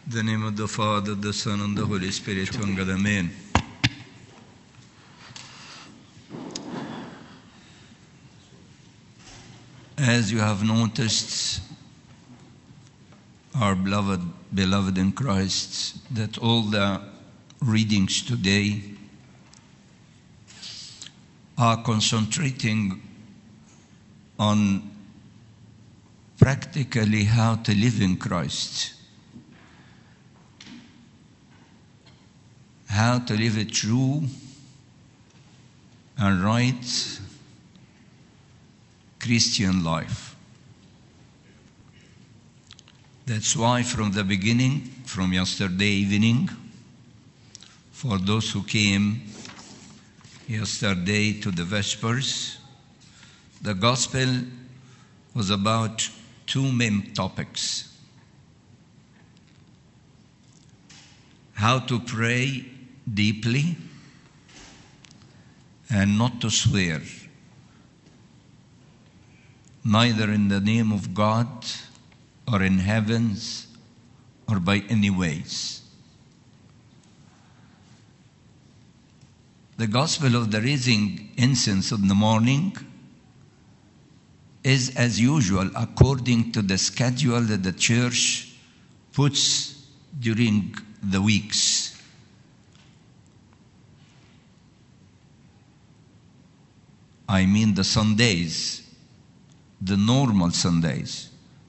In the name of the Father, the Son, and the Holy Spirit, one God, Amen. As you have noticed, our beloved in Christ, that all the readings today are concentrating on practically how to live in Christ, how to live a true and right Christian life. That's why from the beginning, from yesterday evening, for those who came yesterday to the Vespers, the Gospel was about two main topics: how to pray deeply and not to swear, neither in the name of God or in heavens or by any ways. The gospel of the raising incense in the morning is, as usual, according to the schedule that the church puts during the weeks. I mean the Sundays, the normal Sundays,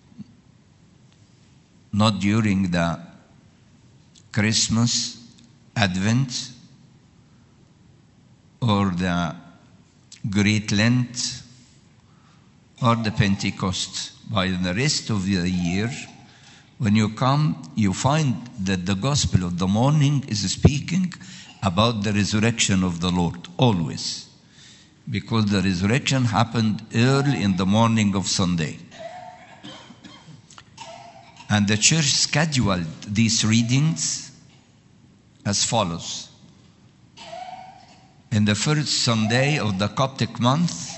not during the Christmas, Advent, or the Great Lent, or the Pentecost. By the rest of the year, when you come, you find that the gospel of the morning is speaking about the resurrection of the Lord, always. Because the resurrection happened early in the morning of Sunday. And the church scheduled these readings as follows. In the first Sunday of the Coptic month,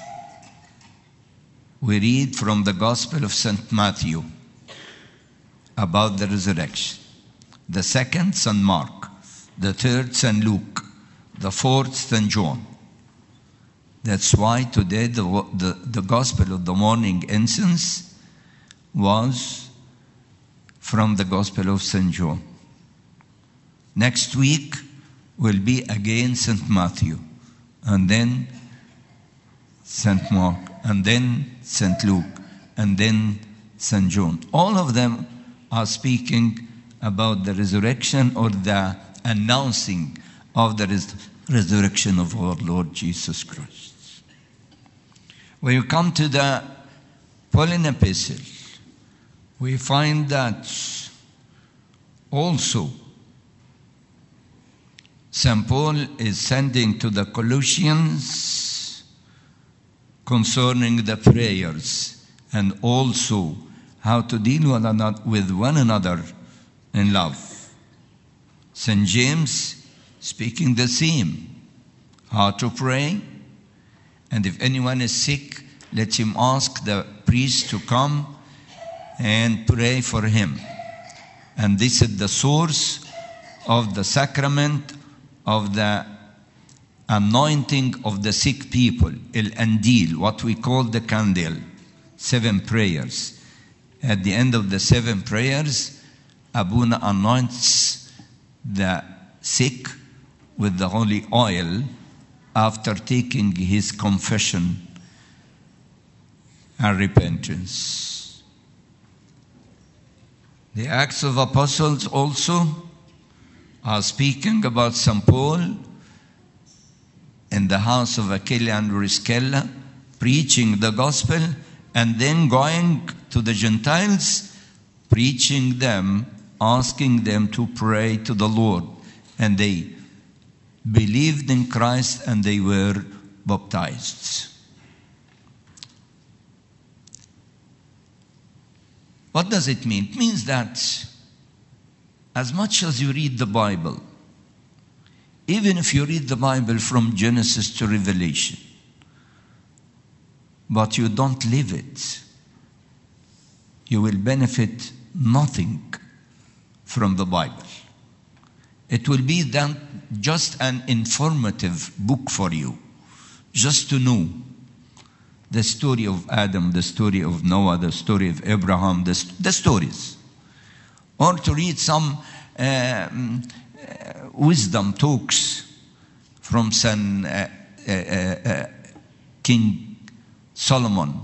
we read from the Gospel of St. Matthew about the resurrection. The second, St. Mark. The third, St. Luke. The fourth, St. John. That's why today the Gospel of the morning incense was from the Gospel of St. John. Next week will be again St. Matthew, and then St. Mark, and then St. Luke, and then St. John. All of them are speaking about the resurrection or the announcing of the resurrection of our Lord Jesus Christ. When you come to the Pauline epistle, we find that also St. Paul is sending to the Colossians concerning the prayers and also how to deal with one another in love. St. James speaking the same, how to pray, and if anyone is sick, let him ask the priest to come and pray for him. And this is the source of the sacrament of the anointing of the sick people, el-andil, what we call the candle, 7 prayers. At the end of the 7 prayers, Abuna anoints the sick with the holy oil after taking his confession and repentance. The Acts of Apostles also are speaking about St. Paul in the house of Aquila and Priscilla, preaching the gospel, and then going to the Gentiles, preaching them, asking them to pray to the Lord. And they believed in Christ and they were baptized. What does it mean? It means that as much as you read the Bible, even if you read the Bible from Genesis to Revelation, but you don't live it, you will benefit nothing from the Bible. It will be then just an informative book for you, just to know the story of Adam, the story of Noah, the story of Abraham, the stories. Or to read some wisdom talks from King Solomon.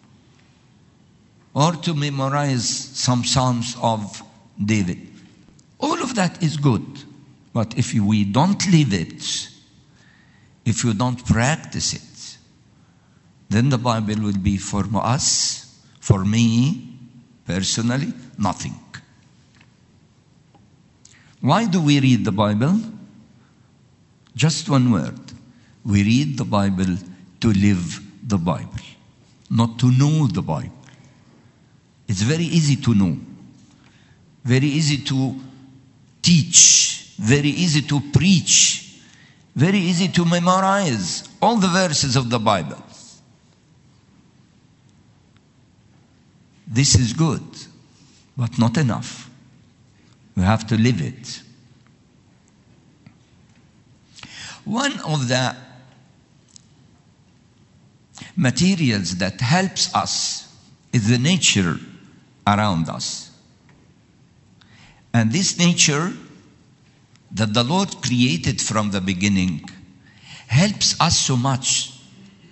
Or to memorize some Psalms of David. All of that is good. But if we don't live it, if you don't practice it, then the Bible will be for us, for me, personally, nothing. Why do we read the Bible? Just one word. We read the Bible to live the Bible, not to know the Bible. It's very easy to know, very easy to teach, very easy to preach, very easy to memorize all the verses of the Bible. This is good, but not enough. We have to live it. One of the materials that helps us is the nature around us. And this nature that the Lord created from the beginning helps us so much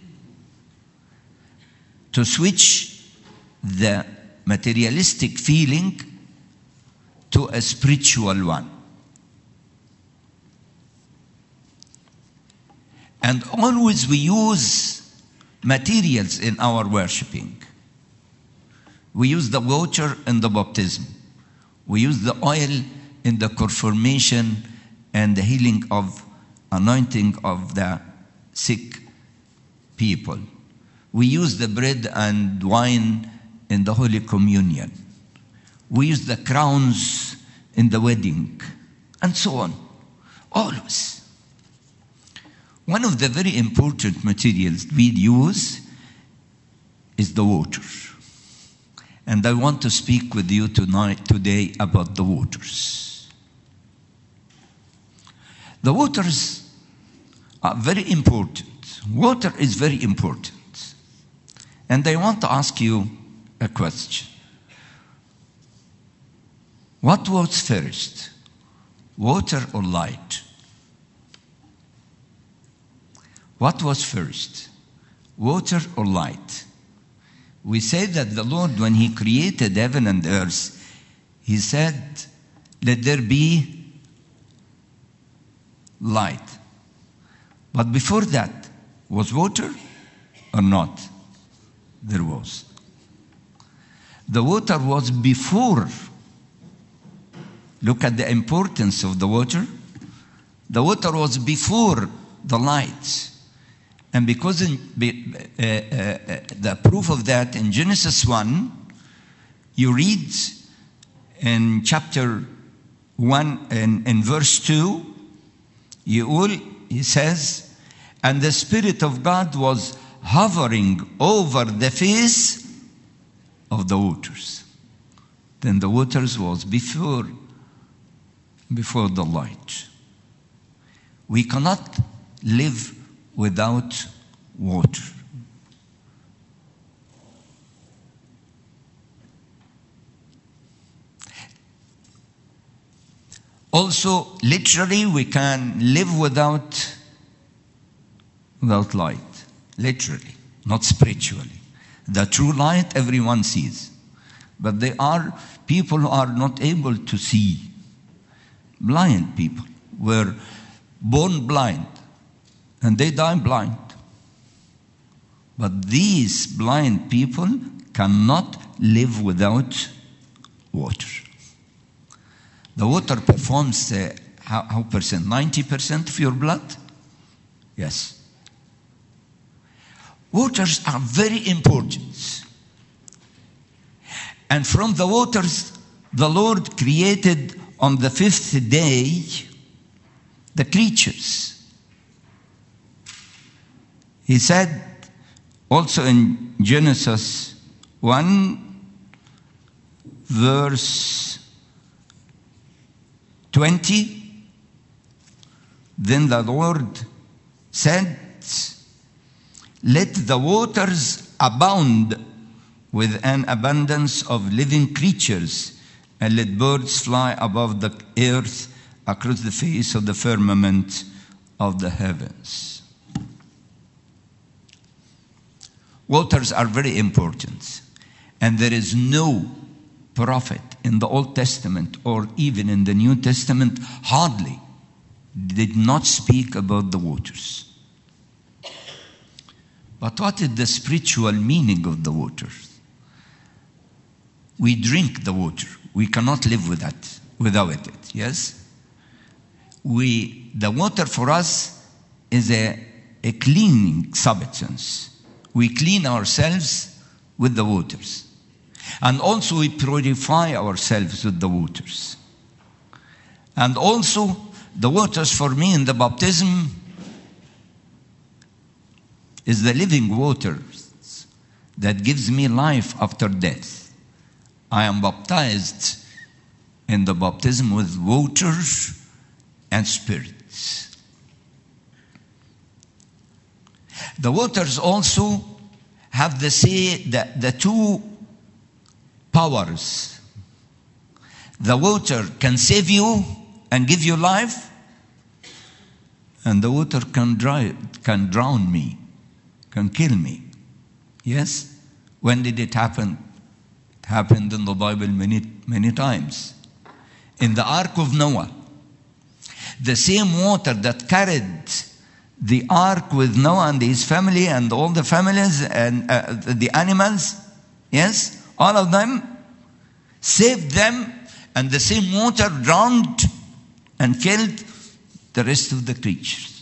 to switch the materialistic feeling to a spiritual one. And always we use materials in our worshiping. We use the water in the baptism. We use the oil in the confirmation and the healing of anointing of the sick people. We use the bread and wine in the Holy Communion. We use the crowns in the wedding, and so on. Always. One of the very important materials we use is the water. And I want to speak with you today about the waters. The waters are very important. Water is very important. And I want to ask you a question. What was first, water or light? What was first, water or light? We say that the Lord, when He created heaven and earth, He said, let there be light. But before that, was water or not? There was. The water was before. Look at the importance of the water. The water was before the light. And because the proof of that in Genesis 1, you read in chapter 1 and in verse 2, he says, and the Spirit of God was hovering over the face of the waters. Then the waters was before the light. We cannot live without water. Also, literally, we can live without light. Literally, not spiritually. The true light everyone sees. But there are people who are not able to see. Blind people were born blind and they die blind. But these blind people cannot live without water. The water performs how percent? 90% of your blood? Yes. Waters are very important. And from the waters, the Lord created on the fifth day the creatures. He said also in Genesis 1, verse 20, then the Lord said, let the waters abound with an abundance of living creatures, and let birds fly above the earth across the face of the firmament of the heavens. Waters are very important, and there is no prophet in the Old Testament or even in the New Testament hardly did not speak about the waters. But what is the spiritual meaning of the waters? We drink the water. We cannot live without it. Yes? The water for us is a cleaning substance. We clean ourselves with the waters. And also we purify ourselves with the waters. And also the waters for me in the baptism is the living water that gives me life after death. I am baptized in the baptism with water and spirit. The waters also have the two powers. The water can save you and give you life, and the water can drown me, can kill me. Yes? When did it happen? It happened in the Bible many times. In the Ark of Noah, the same water that carried the ark with Noah and his family and all the families and the animals, yes, all of them, saved them, and the same water drowned and killed the rest of the creatures.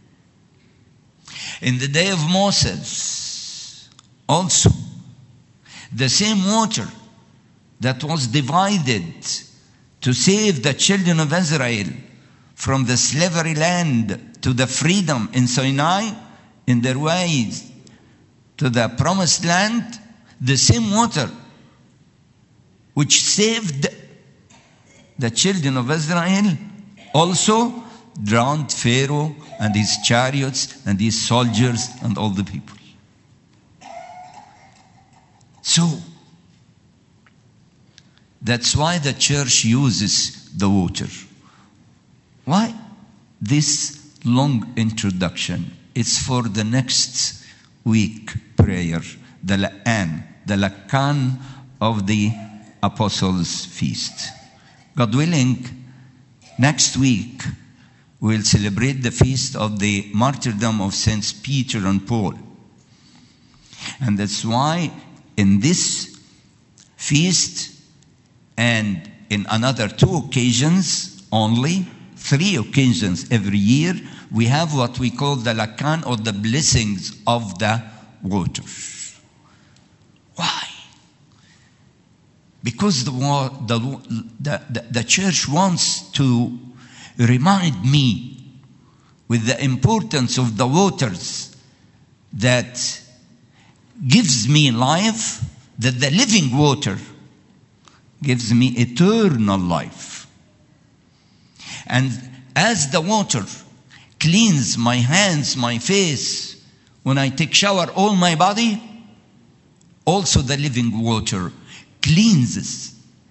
In the day of Moses, also, the same water that was divided to save the children of Israel from the slavery land to the freedom in Sinai, in their ways to the promised land, the same water which saved the children of Israel also drowned Pharaoh and his chariots and his soldiers and all the people. So, that's why the church uses the water. Why this long introduction? It's for the next week prayer, the Lakan of the Apostles' Feast. God willing, next week we'll celebrate the feast of the martyrdom of Saints Peter and Paul. And that's why in this feast and in another 2 occasions only, 3 occasions every year, we have what we call the Lakan, or the blessings of the water. Why? Because the church wants to remind me with the importance of the waters that gives me life, that the living water gives me eternal life. And as the water cleans my hands, my face, when I take shower, all my body, also the living water cleanses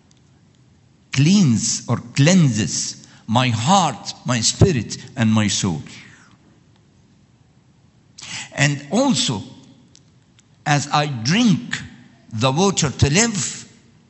my heart, my spirit, and my soul. And also, as I drink the water to live,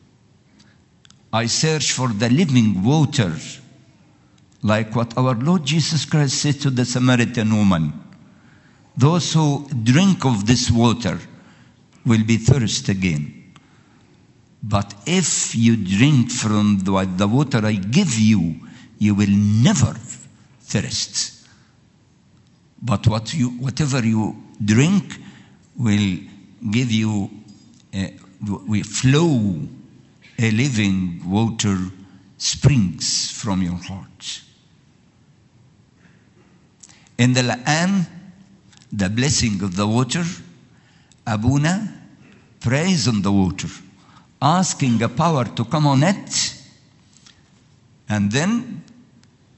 I search for the living water, like what our Lord Jesus Christ said to the Samaritan woman. Those who drink of this water will be thirsty again. But if you drink from the water I give you, you will never thirst. But whatever you drink will give you, will flow a living water springs from your heart. In the La'an, the blessing of the water, Abuna prays on the water, asking a power to come on it, and then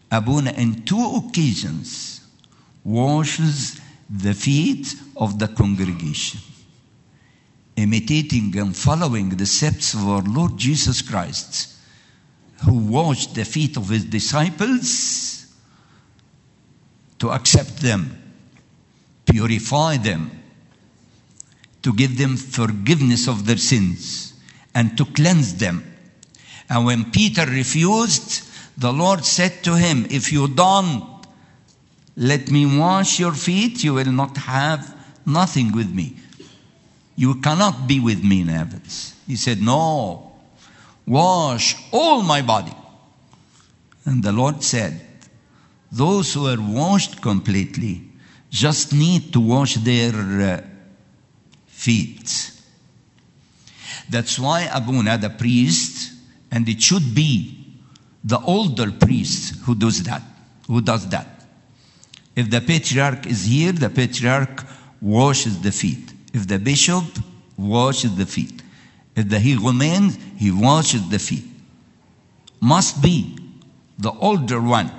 Abuna in 2 occasions washes the feet of the congregation, imitating and following the steps of our Lord Jesus Christ, who washed the feet of his disciples to accept them, purify them, to give them forgiveness of their sins, and to cleanse them. And when Peter refused, the Lord said to him, if you don't let me wash your feet, you will not have nothing with me. You cannot be with me in heaven. He said, no, wash all my body. And the Lord said, those who are washed completely just need to wash their feet. That's why Abuna, the priest, and it should be the older priest who does that. If the patriarch is here, the patriarch washes the feet. If the bishop washes the feet. If the higumen, he washes the feet. Must be the older one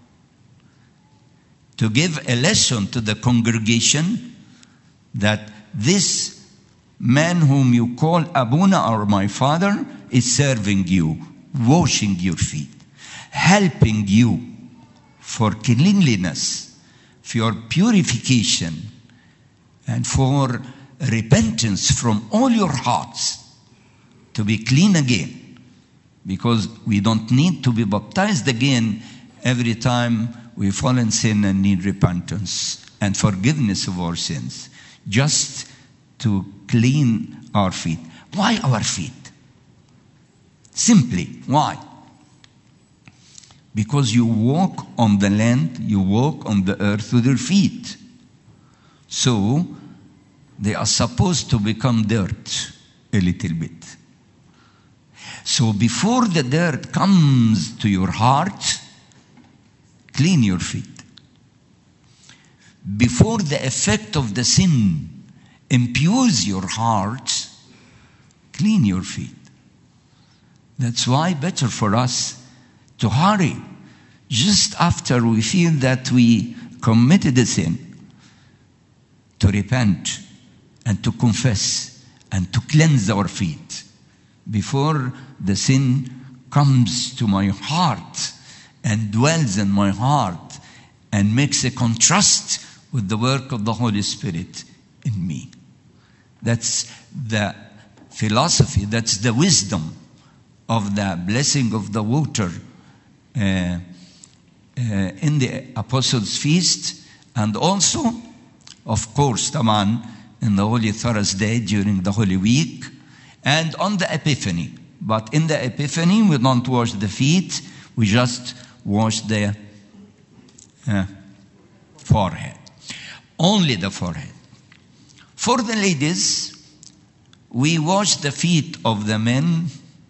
to give a lesson to the congregation that this man whom you call Abuna, or my father, is serving you, washing your feet, helping you for cleanliness, for your purification, and for repentance from all your hearts, to be clean again. Because we don't need to be baptized again every time we fall in sin and need repentance and forgiveness of our sins. Just to clean our feet. Why our feet? Simply, why? Because you walk on the land, you walk on the earth with your feet. So, they are supposed to become dirt a little bit. So before the dirt comes to your heart, clean your feet. Before the effect of the sin impures your heart, clean your feet. That's why better for us to hurry just after we feel that we committed a sin, to repent and to confess and to cleanse our feet before the sin comes to my heart and dwells in my heart and makes a contrast with the work of the Holy Spirit in me. That's the philosophy, that's the wisdom of the blessing of the water in the Apostles' Feast, and also, of course, Taman, in the Holy Thursday during the Holy Week, and on the Epiphany. But in the Epiphany, we don't wash the feet, we just wash the forehead. Only the forehead. For the ladies, we wash the feet of the men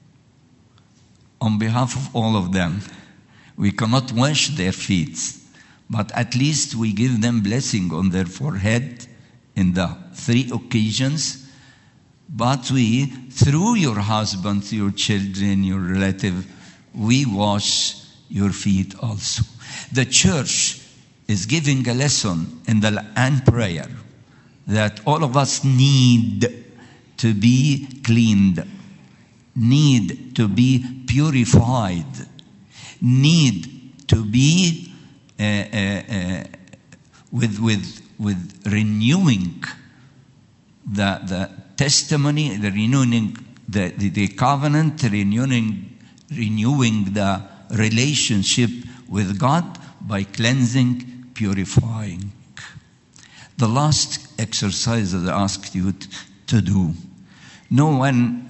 on behalf of all of them. We cannot wash their feet, but at least we give them blessing on their forehead in the 3 occasions. But we, through your husband, your children, your relative, we wash your feet also. The church is giving a lesson in the and prayer that all of us need to be cleaned, need to be purified, need to be with renewing the testimony, the renewing the covenant, renewing the relationship with God by cleansing, purifying. The last exercise that I asked you to do. No one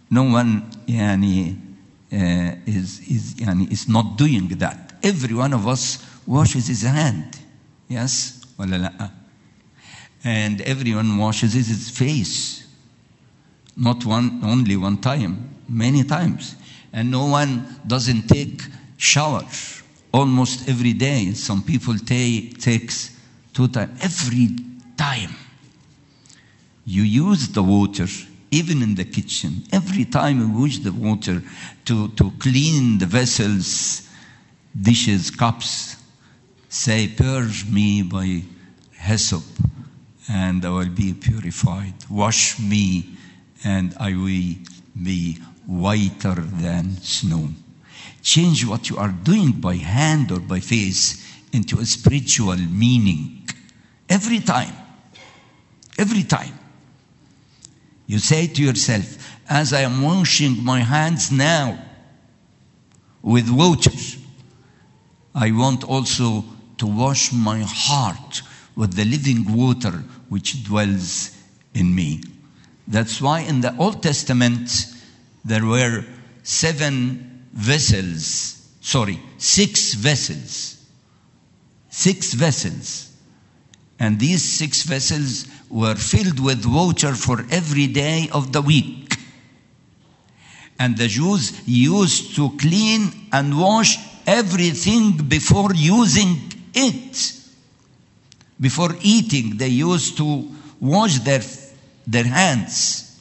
is not doing that. Every one of us washes his hand. Yes? Wala la. And everyone washes his face. Not only one time, many times. And no one doesn't take shower almost every day. Some people takes 2 times. Every time you use the water, even in the kitchen, every time you use the water to clean the vessels, dishes, cups, say, purge me by hyssop, and I will be purified. Wash me, and I will be whiter than snow. Change what you are doing by hand or by face into a spiritual meaning. Every time. Every time. You say to yourself, as I am washing my hands now with water, I want also to wash my heart with the living water which dwells in me. That's why in the Old Testament there were 6 vessels. 6 vessels. And these 6 vessels were filled with water for every day of the week. And the Jews used to clean and wash everything before using it. Before eating, they used to wash their hands.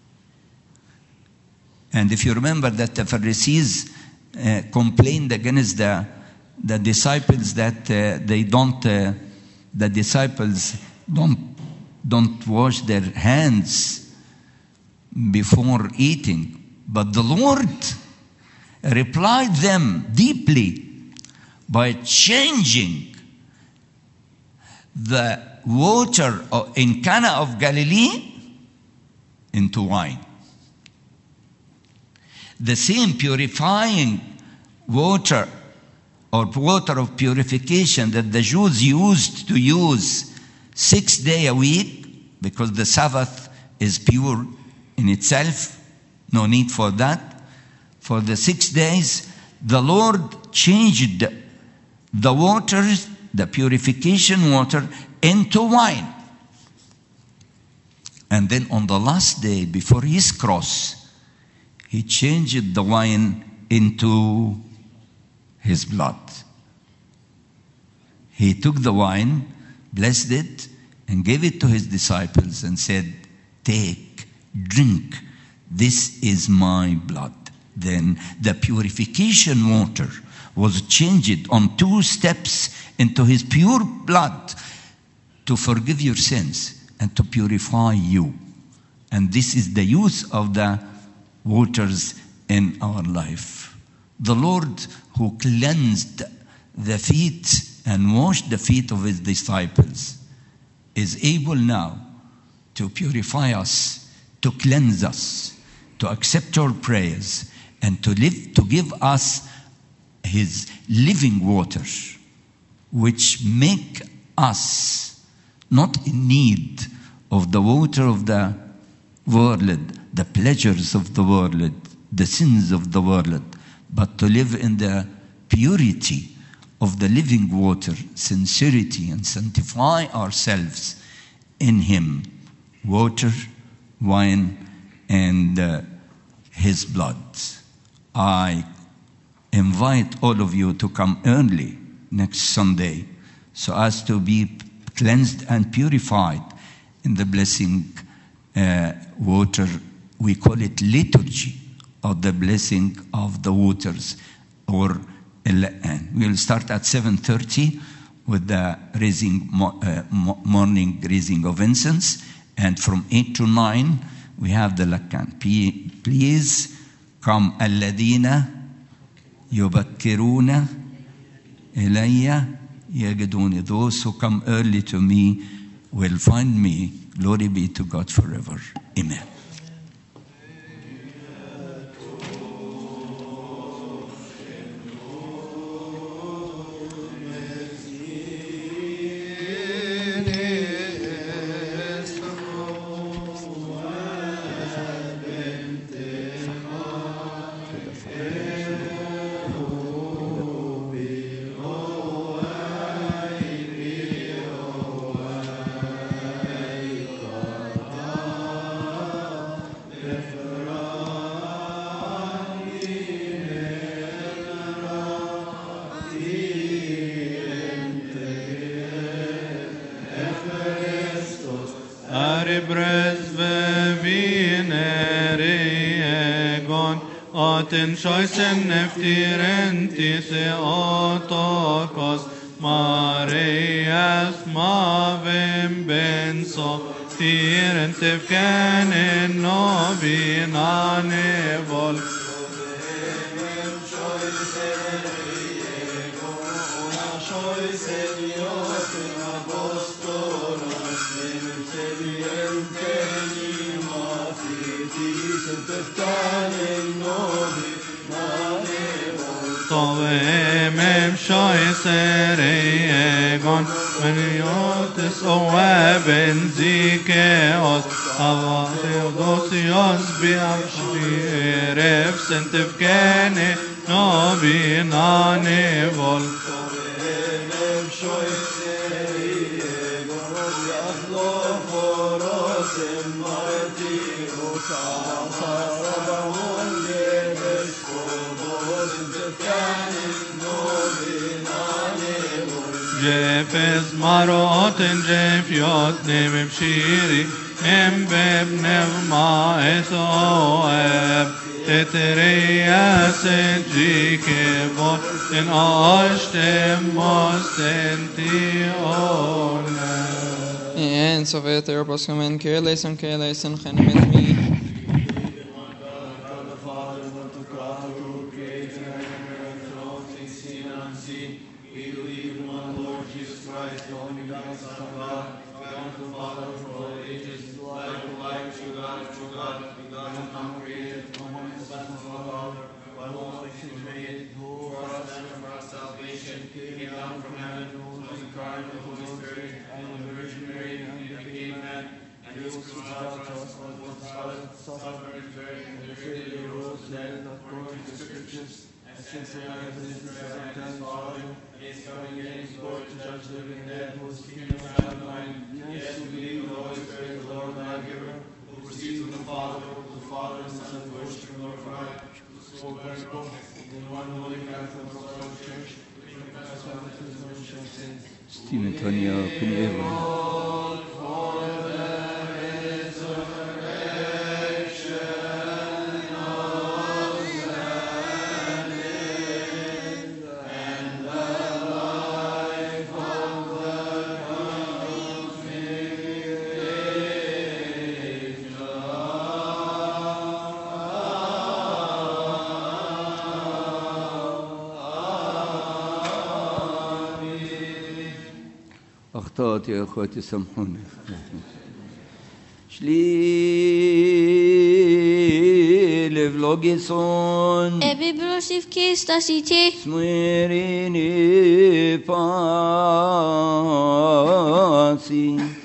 And if you remember that the Pharisees complained against the disciples that the disciples don't wash their hands before eating. But the Lord replied them deeply by changing the water in Cana of Galilee into wine. The same purifying water or water of purification that the Jews used to use 6 days a week, because the Sabbath is pure in itself, no need for that. For the 6 days, the Lord changed the waters, the purification water, into wine. And then on the last day, before his cross, he changed the wine into his blood. He took the wine, blessed it, and gave it to his disciples and said, take, drink, this is my blood. Then the purification water was changed on 2 steps into his pure blood to forgive your sins and to purify you. And this is the use of the waters in our life. The Lord who cleansed the feet and washed the feet of his disciples is able now to purify us, to cleanse us, to accept our prayers, and to give us his living water, which make us not in need of the water of the world, the pleasures of the world, the sins of the world, but to live in the purity of the living water, sincerity, and sanctify ourselves in him, water, wine, and his blood. I invite all of you to come early next Sunday so as to be cleansed and purified in the blessing water. We call it liturgy of the blessing of the waters. Or we'll start at 7:30 with the morning raising of incense, and from 8 to 9 we have the lakan. Please come. الذين يبكرون إلي يجدوني. Those who come early to me will find me. Glory be to God forever. Amen. Maten Scheußen Neftirenti Theotokos Marias Mavim Benso Tirenti Fkanen Novinane Vol Tovem Shoiseregon Meniotis Oeben Zikeos Avatheodosios Biavshiref Sentifkene Novinane Vol Tovem Shoiseregon Yachloforos Martiros Asarabon Jefes marot en jefiot nevim shiri em beb nevma esoeb tetereas en jikevot en ashtem mostentione En sovet Europos men keleisen chenemet mi. Stephen Tonya Kuniewa. أخطأت يا أخواتي سامحوني. شلي فلوجيسون Epibrosiv Kistasite سميريني فاسي